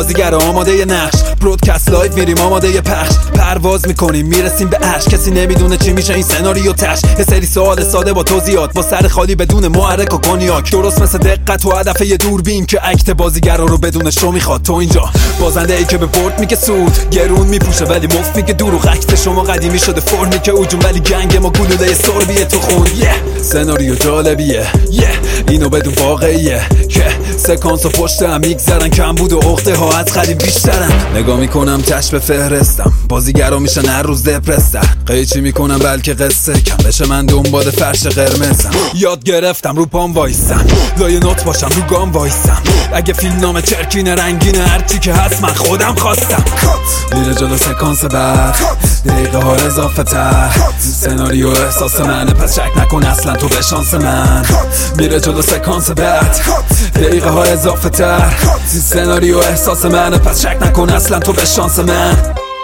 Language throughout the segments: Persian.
بازیگر آماده ی نقش، برودکست لایو میریم آماده ی پخش، پرواز میکنیم میرسیم به عشق. کسی نمیدونه چی میشه این سناریو تش، یه سری سوال ساده با توضیحات، با سر خالی بدون محرک و کنیاک، درست مثل دقت و هدف یه دوربین که اکت بازیگر رو بدون شو میخواد. تو اینجا بازنده ای که به برد میگه سود، گرون میپوشه ولی مفت میگه دروغ، اکت شما قدیمی شده فرمی که اوجون ولی گنگ ما گلوله سربیه تو خون. سناریو جالبیه اینو بدون واقعیه که سکانس و پشت هم میگذرن، کم بود و عقده ها از خریم بیشترن. نگاه میکنم تش به فهرستم، بازیگرا میشن هر روز دپرس‌تر، قیچی میکنم بلکه قصه کم بشه، من دنبال فرش قرمزم. یاد گرفتم رو پام وایسم، لای نوت باشم رو گام وایسم، اگه فیلم نام چرکینه رنگینه هرچی که هست من خودم خواستم. میره جلو سکانس بعد، دقیقه ها اضافه تر، سناریو احساس منه پس شک نکن اصلا تو به شانس من. میره جلو سکانس بعد، دقیقه ها اضافه تر، سناریو احساس منه پس شک نکن اصلا تو به شانس من.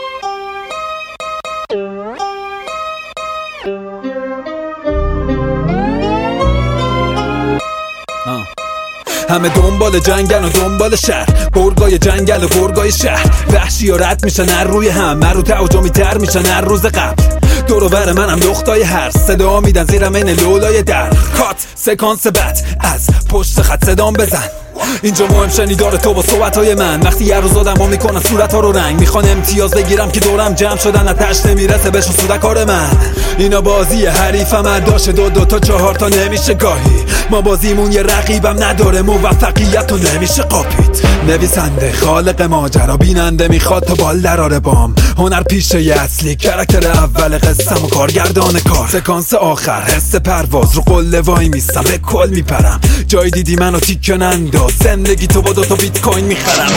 همه دنبال جنگل و دنبال شهر، برگای جنگل و برگای شهر، وحشی ها رد میشن هر روی هم، من رو تعجمی تر میشن هر روز قبل. دور و بر منم دختای هر صدا میدن زیرم این لولای در. کات سکانس بد از پشت خط صدام بزن، اینجا مهم شنیدار تو با صحبتهای من. وقتی یه روز آدم ها میکنن صورت ها رو رنگ، میخوان امتیاز بگیرم که دورم جمع شدن اتش نمیرسه بهشون سودکار من. اینا بازی حریفم داشته دو تا 4 تا نمیشه گاهی، ما بازیمون یه رقیبم نداره موفقیت و نمیشه قاپید. نویسنده خالق ماجرا، بیننده میخواد تا بال دراره بام، هنر پیشه ی اصلی کرکتر اول قصم و کارگردان کار. سکانس آخر حس پرواز رو قله وای میستم، به کل میپرم، جای دیدی منو تیکه ننداز، زندگی تو با 2 تا بیت کوین میخرم.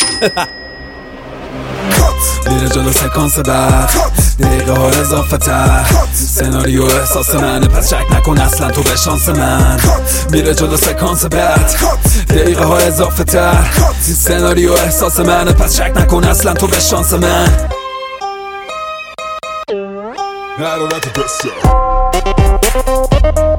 میره جلو سکانس بعد، دقیقه ها اضافه تر، سناریو احساس منه پس شک نکن اصلا تو به شانس من. میره جلو سکانس بعد، دقیقه ها اضافه تر، سناریو احساس منه پس شک نکن اصلا تو به شانس من. I don't have the best